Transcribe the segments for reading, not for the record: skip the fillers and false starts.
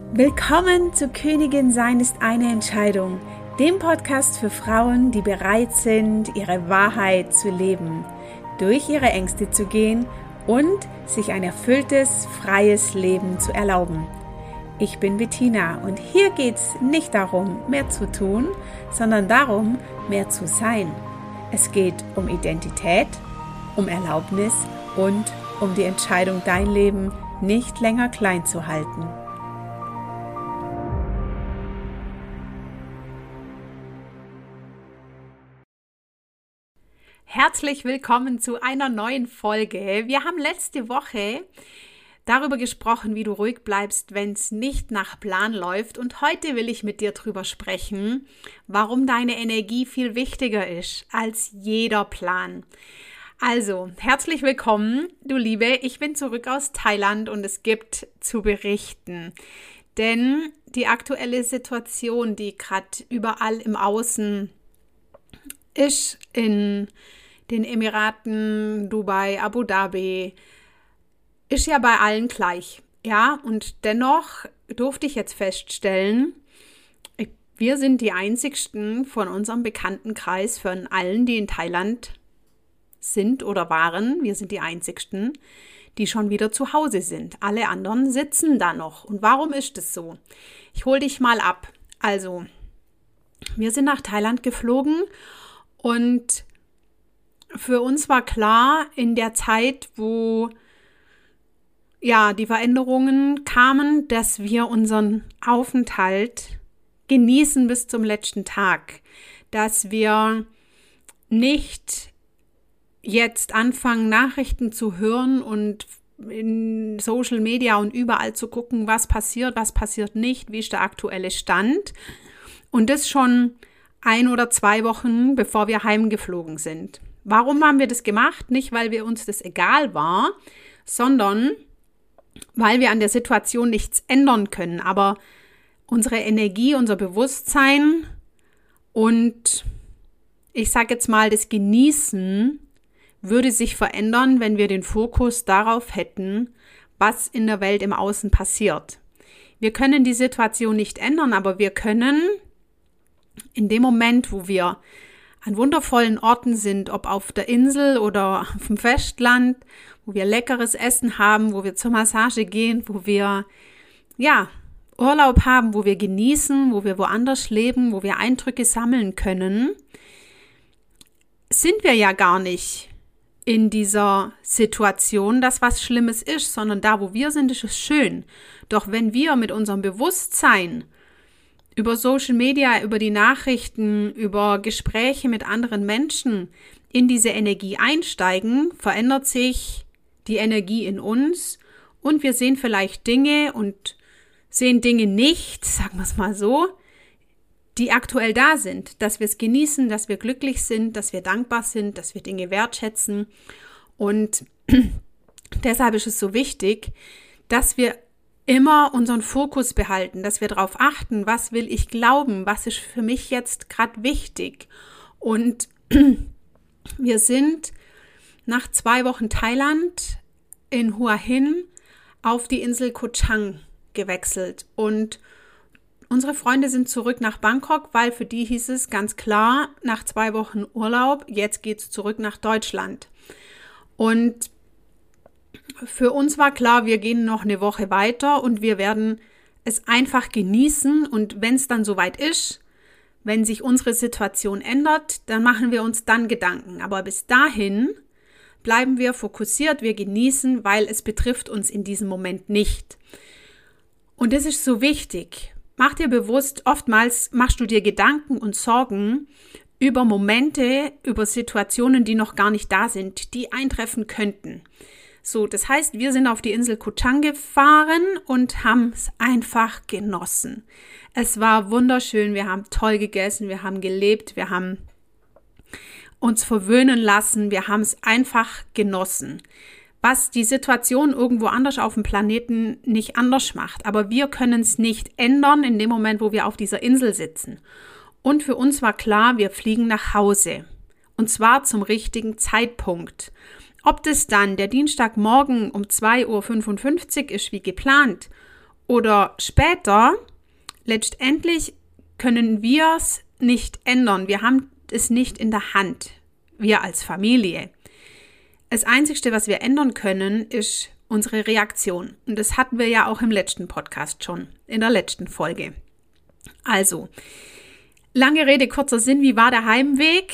Willkommen zu Königin sein ist eine Entscheidung, dem Podcast für Frauen, die bereit sind, ihre Wahrheit zu leben, durch ihre Ängste zu gehen und sich ein erfülltes, freies Leben zu erlauben. Ich bin Bettina und hier geht's nicht darum, mehr zu tun, sondern darum, mehr zu sein. Es geht um Identität, um Erlaubnis und um die Entscheidung, dein Leben nicht länger klein zu halten. Herzlich willkommen zu einer neuen Folge. Wir haben letzte Woche darüber gesprochen, wie du ruhig bleibst, wenn es nicht nach Plan läuft. Und heute will ich mit dir darüber sprechen, warum deine Energie viel wichtiger ist als jeder Plan. Also, herzlich willkommen, du Liebe. Ich bin zurück aus Thailand und es gibt zu berichten. Denn die aktuelle Situation, die gerade überall im Außen ist, in den Emiraten, Dubai, Abu Dhabi, ist ja bei allen gleich. Ja, und dennoch durfte ich jetzt feststellen, wir sind die einzigsten von unserem Bekanntenkreis, von allen, die in Thailand sind oder waren, wir sind die einzigsten, die schon wieder zu Hause sind. Alle anderen sitzen da noch. Und warum ist das so? Ich hole dich mal ab. Also, wir sind nach Thailand geflogen und für uns war klar, in der Zeit, wo ja die Veränderungen kamen, dass wir unseren Aufenthalt genießen bis zum letzten Tag, dass wir nicht jetzt anfangen, Nachrichten zu hören und in Social Media und überall zu gucken, was passiert nicht, wie ist der aktuelle Stand. Und das schon 1 oder 2 Wochen, bevor wir heimgeflogen sind. Warum haben wir das gemacht? Nicht, weil wir uns das egal war, sondern weil wir an der Situation nichts ändern können. Aber unsere Energie, unser Bewusstsein und ich sage jetzt mal, das Genießen würde sich verändern, wenn wir den Fokus darauf hätten, was in der Welt im Außen passiert. Wir können die Situation nicht ändern, aber wir können in dem Moment, wo wir an wundervollen Orten sind, ob auf der Insel oder auf dem Festland, wo wir leckeres Essen haben, wo wir zur Massage gehen, wo wir Urlaub haben, wo wir genießen, wo wir woanders leben, wo wir Eindrücke sammeln können, sind wir ja gar nicht in dieser Situation, dass was Schlimmes ist, sondern da, wo wir sind, ist es schön. Doch wenn wir mit unserem Bewusstsein über Social Media, über die Nachrichten, über Gespräche mit anderen Menschen in diese Energie einsteigen, verändert sich die Energie in uns und wir sehen vielleicht Dinge und sehen Dinge nicht, sagen wir es mal so, die aktuell da sind, dass wir es genießen, dass wir glücklich sind, dass wir dankbar sind, dass wir Dinge wertschätzen. Und deshalb ist es so wichtig, dass wir immer unseren Fokus behalten, dass wir darauf achten, was will ich glauben, was ist für mich jetzt gerade wichtig. Und wir sind nach 2 Wochen Thailand in Hua Hin auf die Insel Koh Chang gewechselt und unsere Freunde sind zurück nach Bangkok, weil für die hieß es ganz klar, nach 2 Wochen Urlaub, jetzt geht's zurück nach Deutschland. Und für uns war klar, wir gehen noch eine Woche weiter und wir werden es einfach genießen. Und wenn es dann soweit ist, wenn sich unsere Situation ändert, dann machen wir uns dann Gedanken. Aber bis dahin bleiben wir fokussiert, wir genießen, weil es betrifft uns in diesem Moment nicht. Und das ist so wichtig. Mach dir bewusst, oftmals machst du dir Gedanken und Sorgen über Momente, über Situationen, die noch gar nicht da sind, die eintreffen könnten. So, das heißt, wir sind auf die Insel Koh Chang gefahren und haben es einfach genossen. Es war wunderschön, wir haben toll gegessen, wir haben gelebt, wir haben uns verwöhnen lassen, wir haben es einfach genossen. Was die Situation irgendwo anders auf dem Planeten nicht anders macht. Aber wir können es nicht ändern in dem Moment, wo wir auf dieser Insel sitzen. Und für uns war klar, wir fliegen nach Hause. Und zwar zum richtigen Zeitpunkt. Ob das dann der Dienstagmorgen um 2:55 Uhr ist wie geplant oder später, letztendlich können wir es nicht ändern. Wir haben es nicht in der Hand, wir als Familie. Das Einzige, was wir ändern können, ist unsere Reaktion. Und das hatten wir ja auch im letzten Podcast schon, in der letzten Folge. Also, lange Rede, kurzer Sinn, wie war der Heimweg?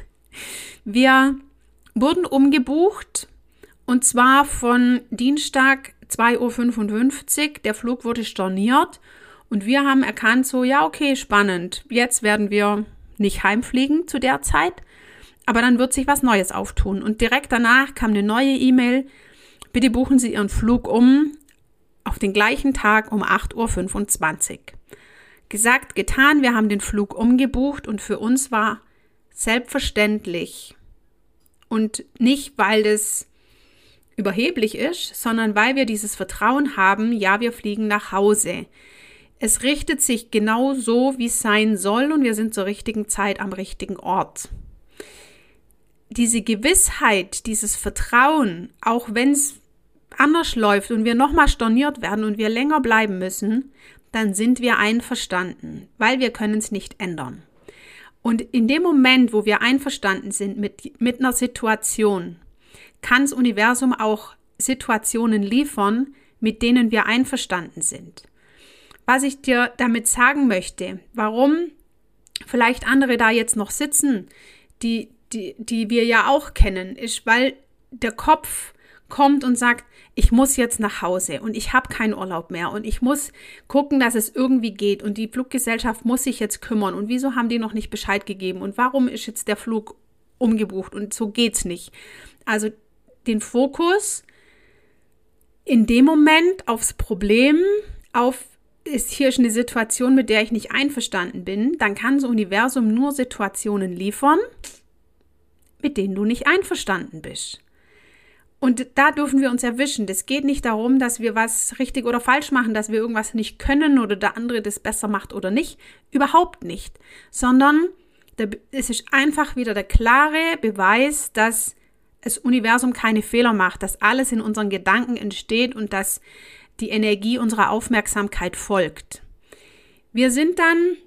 Wir wurden umgebucht und zwar von Dienstag 2:55 Uhr. Der Flug wurde storniert und wir haben erkannt, so ja okay, spannend, jetzt werden wir nicht heimfliegen zu der Zeit, aber dann wird sich was Neues auftun. Und direkt danach kam eine neue E-Mail, bitte buchen Sie Ihren Flug auf den gleichen Tag um 8:25 Uhr. Gesagt, getan, wir haben den Flug umgebucht und für uns war selbstverständlich und nicht, weil das überheblich ist, sondern weil wir dieses Vertrauen haben, ja, wir fliegen nach Hause. Es richtet sich genau so, wie es sein soll und wir sind zur richtigen Zeit am richtigen Ort. Diese Gewissheit, dieses Vertrauen, auch wenn es anders läuft und wir nochmal storniert werden und wir länger bleiben müssen, dann sind wir einverstanden, weil wir können es nicht ändern. Und in dem Moment, wo wir einverstanden sind mit einer Situation, kann das Universum auch Situationen liefern, mit denen wir einverstanden sind. Was ich dir damit sagen möchte, warum vielleicht andere da jetzt noch sitzen, die wir ja auch kennen, ist, weil der Kopf kommt und sagt, ich muss jetzt nach Hause und ich habe keinen Urlaub mehr und ich muss gucken, dass es irgendwie geht und die Fluggesellschaft muss sich jetzt kümmern und wieso haben die noch nicht Bescheid gegeben und warum ist jetzt der Flug umgebucht und so geht's nicht. Also den Fokus in dem Moment aufs Problem, hier ist eine Situation, mit der ich nicht einverstanden bin, dann kann das Universum nur Situationen liefern, mit denen du nicht einverstanden bist. Und da dürfen wir uns erwischen. Das geht nicht darum, dass wir was richtig oder falsch machen, dass wir irgendwas nicht können oder der andere das besser macht oder nicht. Überhaupt nicht. Sondern es ist einfach wieder der klare Beweis, dass das Universum keine Fehler macht, dass alles in unseren Gedanken entsteht und dass die Energie unserer Aufmerksamkeit folgt. Wir sind dann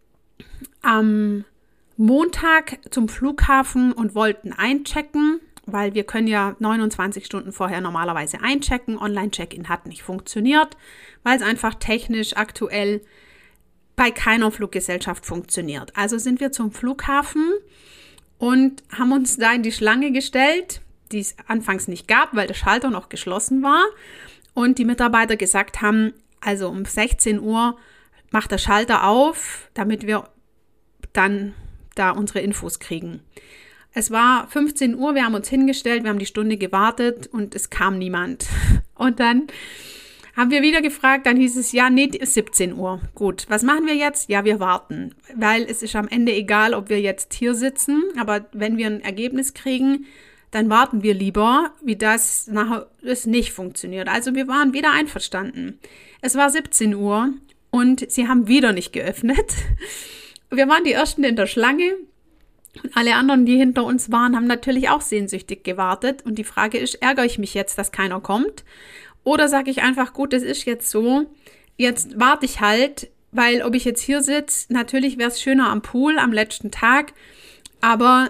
am Montag zum Flughafen und wollten einchecken, weil wir können ja 29 Stunden vorher normalerweise einchecken. Online-Check-In hat nicht funktioniert, weil es einfach technisch aktuell bei keiner Fluggesellschaft funktioniert. Also sind wir zum Flughafen und haben uns da in die Schlange gestellt, die es anfangs nicht gab, weil der Schalter noch geschlossen war. Und die Mitarbeiter gesagt haben, also um 16 Uhr macht der Schalter auf, damit wir dann da unsere Infos kriegen. Es war 15 Uhr, wir haben uns hingestellt, wir haben die Stunde gewartet und es kam niemand. Und dann haben wir wieder gefragt, dann hieß es, ja, nee, 17 Uhr. Gut, was machen wir jetzt? Ja, wir warten, weil es ist am Ende egal, ob wir jetzt hier sitzen, aber wenn wir ein Ergebnis kriegen, dann warten wir lieber, wie das nachher das nicht funktioniert. Also wir waren wieder einverstanden. Es war 17 Uhr und sie haben wieder nicht geöffnet. Wir waren die Ersten in der Schlange. Und alle anderen, die hinter uns waren, haben natürlich auch sehnsüchtig gewartet. Und die Frage ist, ärgere ich mich jetzt, dass keiner kommt? Oder sage ich einfach, gut, es ist jetzt so, jetzt warte ich halt, weil ob ich jetzt hier sitze, natürlich wäre es schöner am Pool am letzten Tag, aber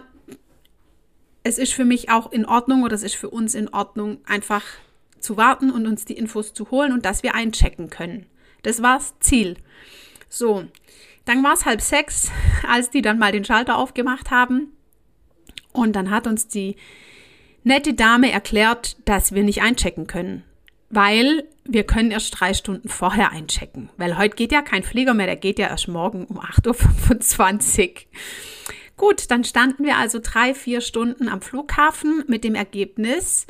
es ist für mich auch in Ordnung oder es ist für uns in Ordnung, einfach zu warten und uns die Infos zu holen und dass wir einchecken können. Das war das Ziel. So. Dann war es 5:30, als die dann mal den Schalter aufgemacht haben. Und dann hat uns die nette Dame erklärt, dass wir nicht einchecken können. Weil wir können erst 3 Stunden vorher einchecken. Weil heute geht ja kein Flieger mehr, der geht ja erst morgen um 8:25 Uhr. Gut, dann standen wir also 3-4 Stunden am Flughafen mit dem Ergebnis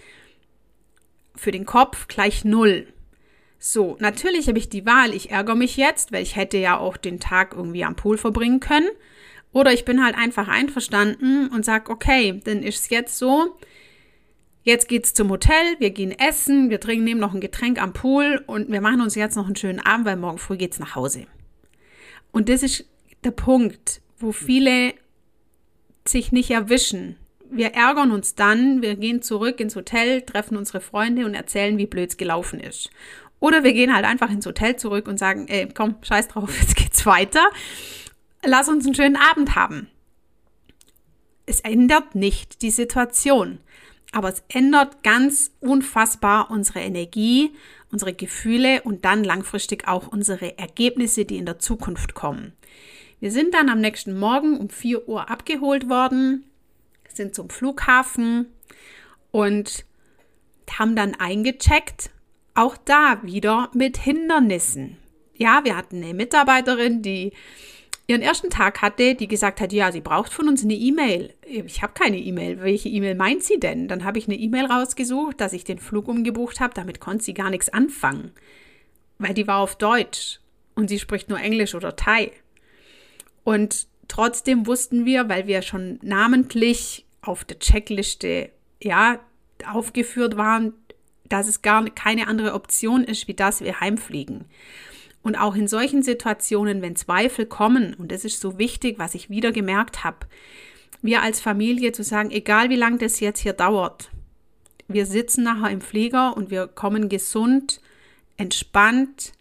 für den Kopf gleich 0. So, natürlich habe ich die Wahl, ich ärgere mich jetzt, weil ich hätte ja auch den Tag irgendwie am Pool verbringen können. Oder ich bin halt einfach einverstanden und sage, okay, dann ist es jetzt so, jetzt geht's zum Hotel, wir gehen essen, wir nehmen noch ein Getränk am Pool und wir machen uns jetzt noch einen schönen Abend, weil morgen früh geht's nach Hause. Und das ist der Punkt, wo viele sich nicht erwischen. Wir ärgern uns dann, wir gehen zurück ins Hotel, treffen unsere Freunde und erzählen, wie blöd es gelaufen ist. Oder wir gehen halt einfach ins Hotel zurück und sagen, komm, scheiß drauf, jetzt geht's weiter. Lass uns einen schönen Abend haben. Es ändert nicht die Situation, aber es ändert ganz unfassbar unsere Energie, unsere Gefühle und dann langfristig auch unsere Ergebnisse, die in der Zukunft kommen. Wir sind dann am nächsten Morgen um 4 Uhr abgeholt worden, sind zum Flughafen und haben dann eingecheckt, auch da wieder mit Hindernissen. Ja, wir hatten eine Mitarbeiterin, die ihren ersten Tag hatte, die gesagt hat, ja, sie braucht von uns eine E-Mail. Ich habe keine E-Mail. Welche E-Mail meint sie denn? Dann habe ich eine E-Mail rausgesucht, dass ich den Flug umgebucht habe. Damit konnte sie gar nichts anfangen, weil die war auf Deutsch und sie spricht nur Englisch oder Thai. Und trotzdem wussten wir, weil wir schon namentlich auf der Checkliste aufgeführt waren, dass es gar keine andere Option ist, wie dass wir heimfliegen. Und auch in solchen Situationen, wenn Zweifel kommen, und das ist so wichtig, was ich wieder gemerkt habe, wir als Familie zu sagen, egal wie lange das jetzt hier dauert, wir sitzen nachher im Flieger und wir kommen gesund, entspannt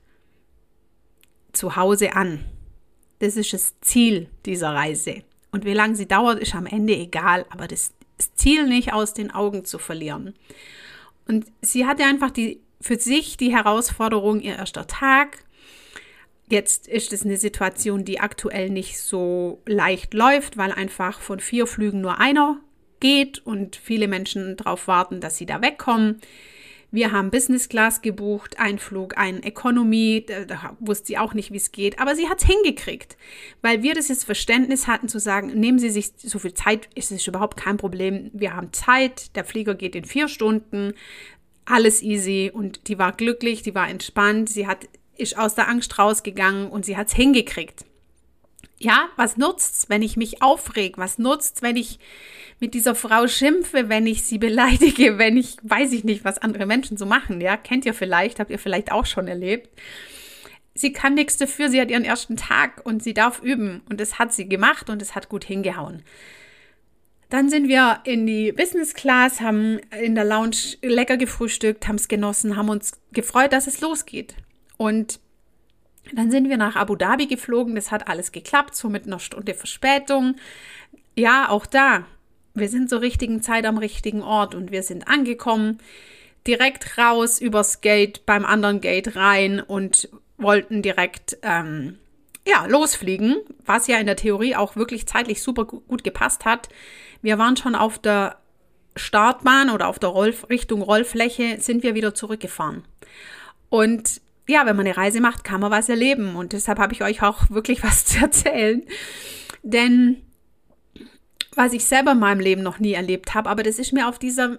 zu Hause an. Das ist das Ziel dieser Reise. Und wie lange sie dauert, ist am Ende egal, aber das Ziel nicht aus den Augen zu verlieren. Und sie hatte einfach für sich die Herausforderung, ihr erster Tag. Jetzt ist es eine Situation, die aktuell nicht so leicht läuft, weil einfach von 4 Flügen nur einer geht und viele Menschen darauf warten, dass sie da wegkommen. Wir haben Business Class gebucht, ein Flug, ein Economy, da wusste sie auch nicht, wie es geht, aber sie hat es hingekriegt, weil wir das Verständnis hatten zu sagen, nehmen Sie sich so viel Zeit, ist es überhaupt kein Problem, wir haben Zeit, der Flieger geht in 4 Stunden, alles easy und die war glücklich, die war entspannt, ist aus der Angst rausgegangen und sie hat es hingekriegt. Ja, was nutzt's, wenn ich mich aufreg? Was nutzt's, wenn ich mit dieser Frau schimpfe, wenn ich sie beleidige, wenn ich, weiß ich nicht, was andere Menschen so machen, ja? Kennt ihr vielleicht, habt ihr vielleicht auch schon erlebt. Sie kann nichts dafür, sie hat ihren ersten Tag und sie darf üben und das hat sie gemacht und es hat gut hingehauen. Dann sind wir in die Business Class, haben in der Lounge lecker gefrühstückt, haben es genossen, haben uns gefreut, dass es losgeht. Und dann sind wir nach Abu Dhabi geflogen, das hat alles geklappt, so mit einer Stunde Verspätung. Ja, auch da, wir sind zur richtigen Zeit am richtigen Ort und wir sind angekommen, direkt raus übers Gate, beim anderen Gate rein und wollten direkt losfliegen, was ja in der Theorie auch wirklich zeitlich super gut gepasst hat. Wir waren schon auf der Startbahn oder auf der Richtung Rollfläche, sind wir wieder zurückgefahren. Und ja, wenn man eine Reise macht, kann man was erleben. Und deshalb habe ich euch auch wirklich was zu erzählen. Denn was ich selber in meinem Leben noch nie erlebt habe, aber das ist mir auf dieser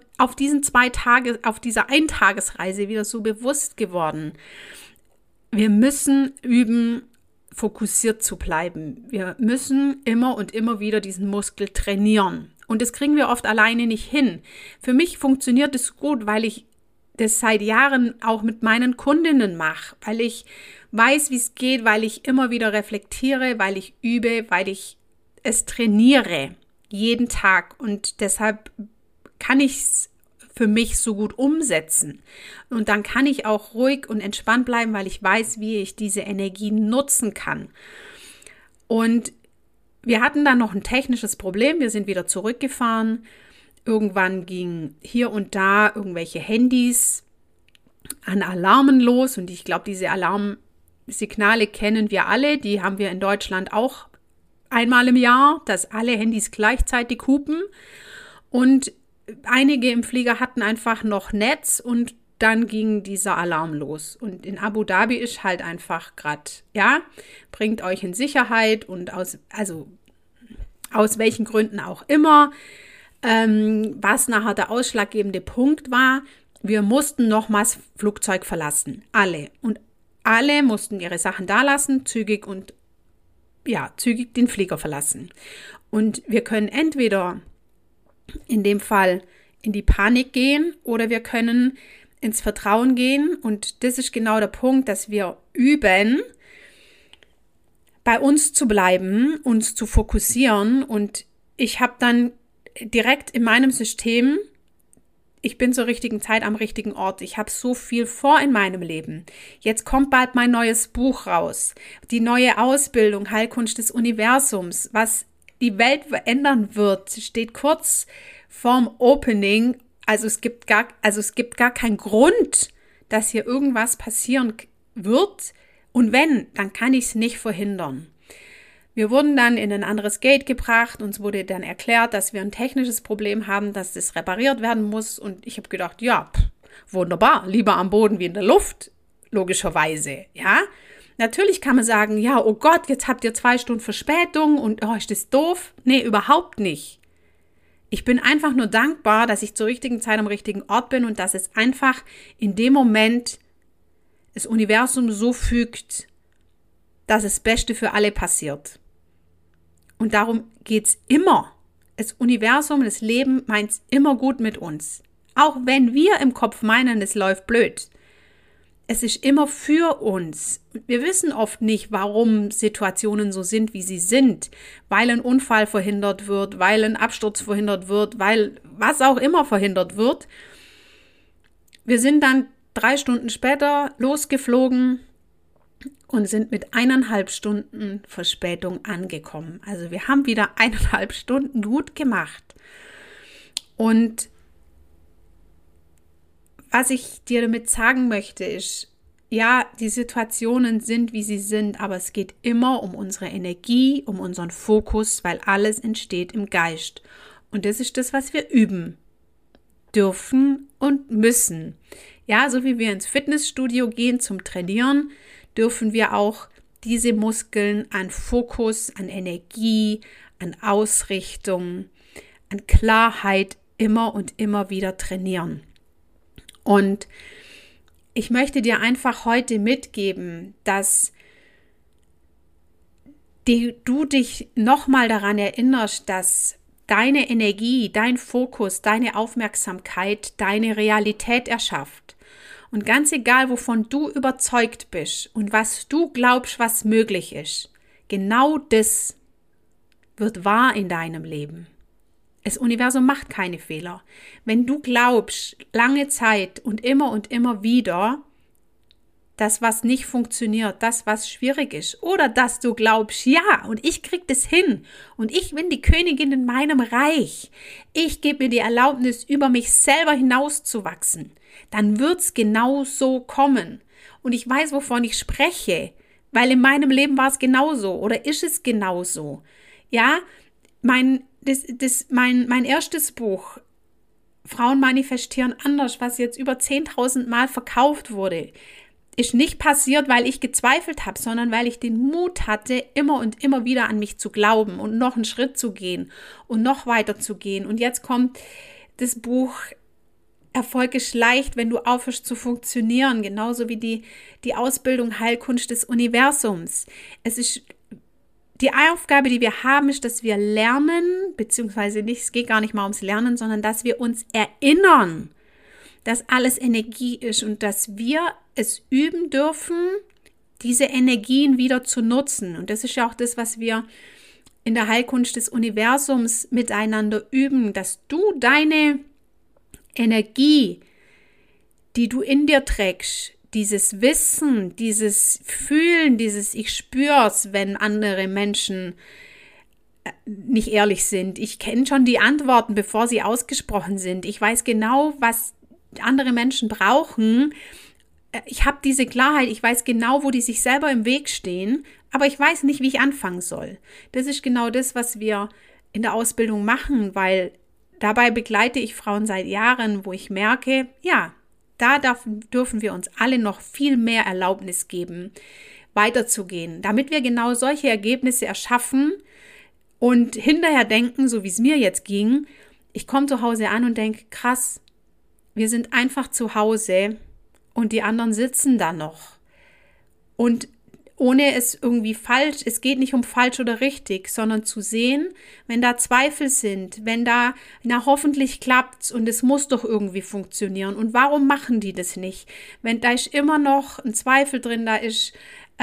Eintagesreise wieder so bewusst geworden. Wir müssen üben, fokussiert zu bleiben. Wir müssen immer und immer wieder diesen Muskel trainieren. Und das kriegen wir oft alleine nicht hin. Für mich funktioniert es gut, weil ich das seit Jahren auch mit meinen Kundinnen mache, weil ich weiß, wie es geht, weil ich immer wieder reflektiere, weil ich übe, weil ich es trainiere, jeden Tag. Und deshalb kann ich es für mich so gut umsetzen. Und dann kann ich auch ruhig und entspannt bleiben, weil ich weiß, wie ich diese Energie nutzen kann. Und wir hatten dann noch ein technisches Problem. Wir sind wieder zurückgefahren. Irgendwann gingen hier und da irgendwelche Handys an Alarmen los. Und ich glaube, diese Alarmsignale kennen wir alle. Die haben wir in Deutschland auch einmal im Jahr, dass alle Handys gleichzeitig hupen. Und einige im Flieger hatten einfach noch Netz und dann ging dieser Alarm los. Und in Abu Dhabi ist halt einfach gerade, bringt euch in Sicherheit und aus welchen Gründen auch immer. Was nachher der ausschlaggebende Punkt war, wir mussten nochmals Flugzeug verlassen. Alle. Und alle mussten ihre Sachen da lassen, zügig den Flieger verlassen. Und wir können entweder in dem Fall in die Panik gehen oder wir können ins Vertrauen gehen. Und das ist genau der Punkt, dass wir üben, bei uns zu bleiben, uns zu fokussieren. Und ich habe dann direkt in meinem System ich bin zur richtigen Zeit am richtigen Ort. Ich habe so viel vor in meinem Leben. Jetzt kommt bald mein neues Buch raus. Die neue Ausbildung, Heilkunst des Universums, was die Welt verändern wird, steht kurz vorm Opening. Also es gibt gar keinen Grund, dass hier irgendwas passieren wird. Und wenn, dann kann ich es nicht verhindern. Wir wurden dann in ein anderes Gate gebracht. Uns wurde dann erklärt, dass wir ein technisches Problem haben, dass das repariert werden muss. Und ich habe gedacht, ja, wunderbar, lieber am Boden wie in der Luft, logischerweise. Ja, natürlich kann man sagen, ja, oh Gott, jetzt habt ihr 2 Stunden Verspätung und oh, ist das doof? Nee, überhaupt nicht. Ich bin einfach nur dankbar, dass ich zur richtigen Zeit am richtigen Ort bin und dass es einfach in dem Moment das Universum so fügt, dass das Beste für alle passiert. Und darum geht's immer. Das Universum, das Leben meint's immer gut mit uns. Auch wenn wir im Kopf meinen, es läuft blöd. Es ist immer für uns. Wir wissen oft nicht, warum Situationen so sind, wie sie sind. Weil ein Unfall verhindert wird, weil ein Absturz verhindert wird, weil was auch immer verhindert wird. Wir sind dann 3 Stunden später losgeflogen und sind mit 1,5 Stunden Verspätung angekommen. Also wir haben wieder 1,5 Stunden gut gemacht. Und was ich dir damit sagen möchte, ist, ja, die Situationen sind, wie sie sind, aber es geht immer um unsere Energie, um unseren Fokus, weil alles entsteht im Geist. Und das ist das, was wir üben dürfen und müssen. Ja, so wie wir ins Fitnessstudio gehen zum Trainieren, dürfen wir auch diese Muskeln an Fokus, an Energie, an Ausrichtung, an Klarheit immer und immer wieder trainieren. Und ich möchte dir einfach heute mitgeben, dass du dich nochmal daran erinnerst, dass deine Energie, dein Fokus, deine Aufmerksamkeit deine Realität erschafft. Und ganz egal, wovon du überzeugt bist und was du glaubst, was möglich ist, genau das wird wahr in deinem Leben. Das Universum macht keine Fehler. Wenn du glaubst, lange Zeit und immer wieder, das, was nicht funktioniert, das, was schwierig ist, oder dass du glaubst, ja, und ich krieg das hin und ich bin die Königin in meinem Reich, ich gebe mir die Erlaubnis, über mich selber hinauszuwachsen, dann wird's genau so kommen. Und ich weiß, wovon ich spreche, weil in meinem Leben war es genauso oder ist es genauso. Ja, mein erstes Buch, Frauen manifestieren anders, was jetzt über 10.000 Mal verkauft wurde, ist nicht passiert, weil ich gezweifelt habe, sondern weil ich den Mut hatte, immer und immer wieder an mich zu glauben und noch einen Schritt zu gehen und noch weiter zu gehen. Und jetzt kommt das Buch Erfolg ist leicht, wenn du aufhörst zu funktionieren, genauso wie die Ausbildung Heilkunst des Universums. Es ist die Aufgabe, die wir haben, ist, dass wir lernen, beziehungsweise nicht, es geht gar nicht mal ums Lernen, sondern dass wir uns erinnern, dass alles Energie ist und dass wir es üben dürfen, diese Energien wieder zu nutzen. Und das ist ja auch das, was wir in der Heilkunst des Universums miteinander üben, dass du deine Energie, die du in dir trägst, dieses Wissen, dieses Fühlen, dieses Ich spür's, wenn andere Menschen nicht ehrlich sind. Ich kenne schon die Antworten, bevor sie ausgesprochen sind. Ich weiß genau, was andere Menschen brauchen. Ich habe diese Klarheit, ich weiß genau, wo die sich selber im Weg stehen, aber ich weiß nicht, wie ich anfangen soll. Das ist genau das, was wir in der Ausbildung machen, weil dabei begleite ich Frauen seit Jahren, wo ich merke, ja, da dürfen wir uns alle noch viel mehr Erlaubnis geben, weiterzugehen, damit wir genau solche Ergebnisse erschaffen und hinterher denken, so wie es mir jetzt ging, ich komme zu Hause an und denke, krass, wir sind einfach zu Hause und die anderen sitzen da noch. Und ohne es irgendwie falsch, es geht nicht um falsch oder richtig, sondern zu sehen, wenn da Zweifel sind, wenn da, na hoffentlich klappt's und es muss doch irgendwie funktionieren. Und warum machen die das nicht? Wenn da ist immer noch ein Zweifel drin, da ist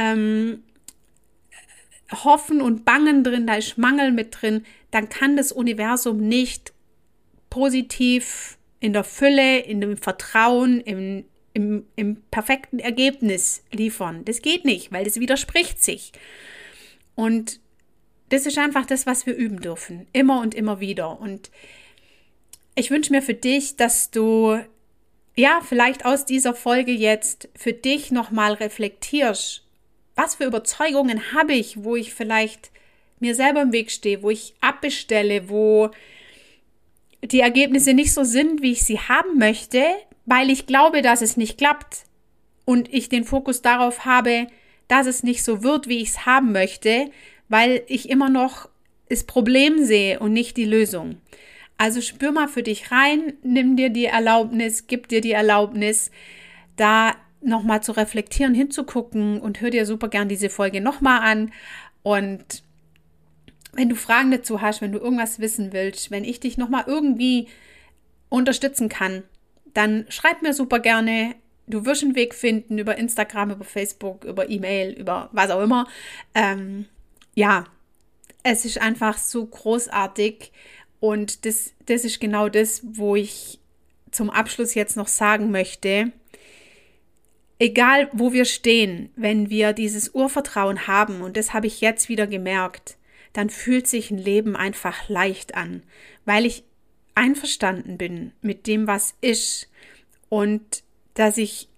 Hoffen und Bangen drin, da ist Mangel mit drin, dann kann das Universum nicht positiv in der Fülle, in dem Vertrauen, im perfekten Ergebnis liefern. Das geht nicht, weil das widerspricht sich. Und das ist einfach das, was wir üben dürfen. Immer und immer wieder. Und ich wünsche mir für dich, dass du vielleicht aus dieser Folge jetzt für dich nochmal reflektierst. Was für Überzeugungen habe ich, wo ich vielleicht mir selber im Weg stehe, wo ich abbestelle, wo die Ergebnisse nicht so sind, wie ich sie haben möchte, weil ich glaube, dass es nicht klappt und ich den Fokus darauf habe, dass es nicht so wird, wie ich es haben möchte, weil ich immer noch das Problem sehe und nicht die Lösung. Also spür mal für dich rein, nimm dir die Erlaubnis, gib dir die Erlaubnis, da nochmal zu reflektieren, hinzugucken und hör dir super gern diese Folge nochmal an. Und wenn du Fragen dazu hast, wenn du irgendwas wissen willst, wenn ich dich nochmal irgendwie unterstützen kann, dann schreib mir super gerne. Du wirst einen Weg finden über Instagram, über Facebook, über E-Mail, über was auch immer. Es ist einfach so großartig und das ist genau das, wo ich zum Abschluss jetzt noch sagen möchte. Egal, wo wir stehen, wenn wir dieses Urvertrauen haben, und das habe ich jetzt wieder gemerkt, dann fühlt sich ein Leben einfach leicht an, weil ich einverstanden bin mit dem, was ist und dass ich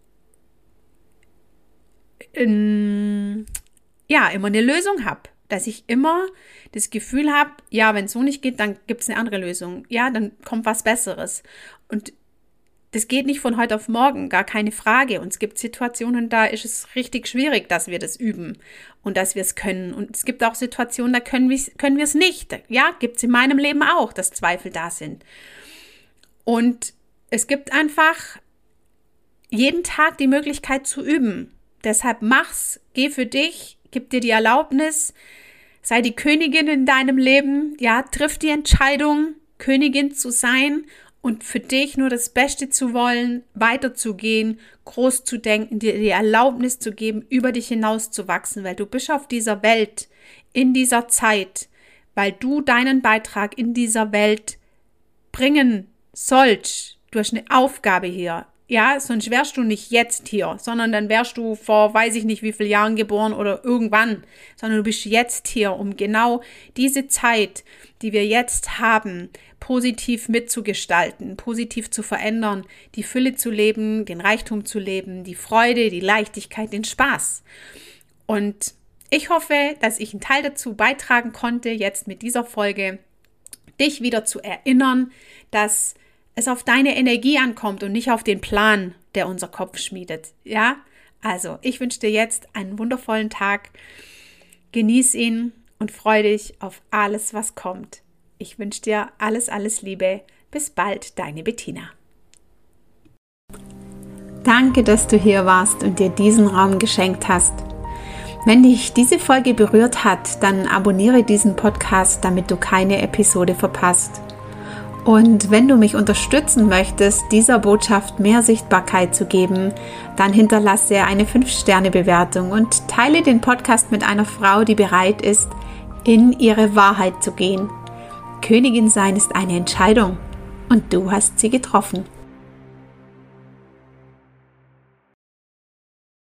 immer eine Lösung habe, dass ich immer das Gefühl habe, wenn es so nicht geht, dann gibt es eine andere Lösung, dann kommt was Besseres und das geht nicht von heute auf morgen, gar keine Frage. Und es gibt Situationen, da ist es richtig schwierig, dass wir das üben und dass wir es können. Und es gibt auch Situationen, da können wir es nicht. Ja, gibt es in meinem Leben auch, dass Zweifel da sind. Und es gibt einfach jeden Tag die Möglichkeit zu üben. Deshalb mach's, geh für dich, gib dir die Erlaubnis, sei die Königin in deinem Leben. Ja, triff die Entscheidung, Königin zu sein und für dich nur das Beste zu wollen, weiterzugehen, groß zu denken, dir die Erlaubnis zu geben, über dich hinaus zu wachsen, weil du bist auf dieser Welt, in dieser Zeit, weil du deinen Beitrag in dieser Welt bringen sollst. Du hast eine Aufgabe hier. Ja, sonst wärst du nicht jetzt hier, sondern dann wärst du vor weiß ich nicht wie vielen Jahren geboren oder irgendwann, sondern du bist jetzt hier, um genau diese Zeit, die wir jetzt haben, positiv mitzugestalten, positiv zu verändern, die Fülle zu leben, den Reichtum zu leben, die Freude, die Leichtigkeit, den Spaß. Und ich hoffe, dass ich einen Teil dazu beitragen konnte, jetzt mit dieser Folge, dich wieder zu erinnern, dass es auf deine Energie ankommt und nicht auf den Plan, der unser Kopf schmiedet. Ja, also ich wünsche dir jetzt einen wundervollen Tag. Genieß ihn und freue dich auf alles, was kommt. Ich wünsche dir alles, alles Liebe. Bis bald, deine Bettina. Danke, dass du hier warst und dir diesen Raum geschenkt hast. Wenn dich diese Folge berührt hat, dann abonniere diesen Podcast, damit du keine Episode verpasst. Und wenn du mich unterstützen möchtest, dieser Botschaft mehr Sichtbarkeit zu geben, dann hinterlasse eine 5-Sterne-Bewertung und teile den Podcast mit einer Frau, die bereit ist, in ihre Wahrheit zu gehen. Königin sein ist eine Entscheidung und du hast sie getroffen.